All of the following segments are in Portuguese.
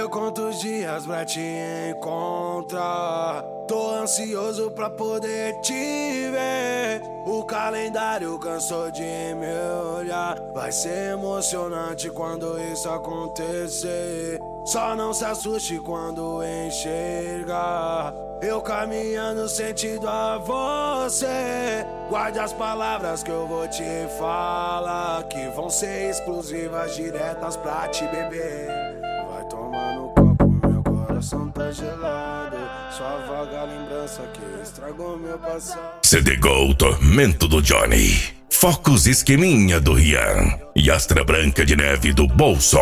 Eu conto os dias pra te encontrar. Tô ansioso pra poder te ver. O calendário cansou de me olhar. Vai ser emocionante quando isso acontecer. Só não se assuste quando enxergar eu caminhando sentido a você. Guarde as palavras que eu vou te falar, que vão ser exclusivas, diretas pra te beber. Vai tomar no copo, meu coração tá gelado. Sua vaga lembrança que estragou meu passado. CD Gol, Tormento do Johnny. Focus Esqueminha do Rian. E Astra Branca de Neve do Bolson.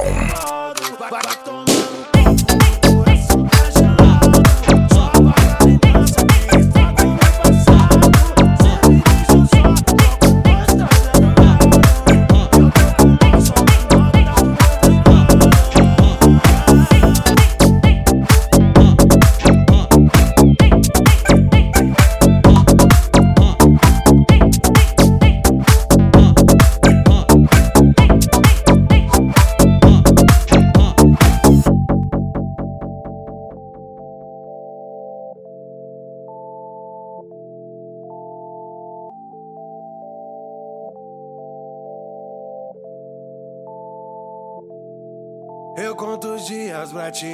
Eu conto os dias pra te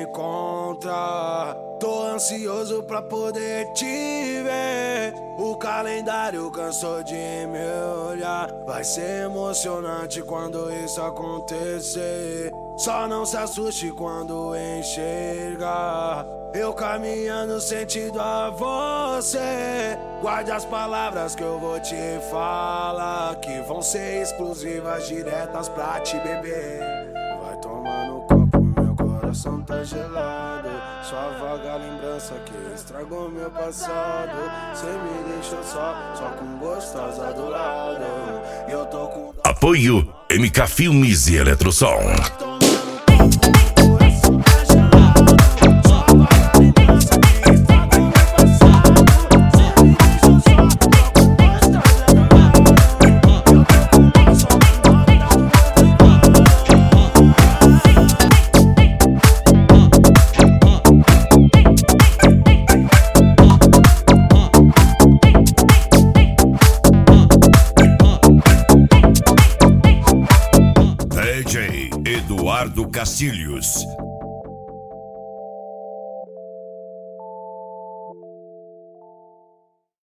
encontrar. Tô ansioso pra poder te ver. O calendário cansou de me olhar. Vai ser emocionante quando isso acontecer. Só não se assuste quando enxergar eu caminhando sentido a você. Guarde as palavras que eu vou te falar, que vão ser exclusivas, diretas pra te beber. Vai tomar no copo, meu coração tá gelado. Sua vaga lembrança que estragou meu passado. Cê me deixou só com gostosa do lado. E eu tô com Apoio MK Filmes e Eletrosom. DJ Eduardo Castilhos.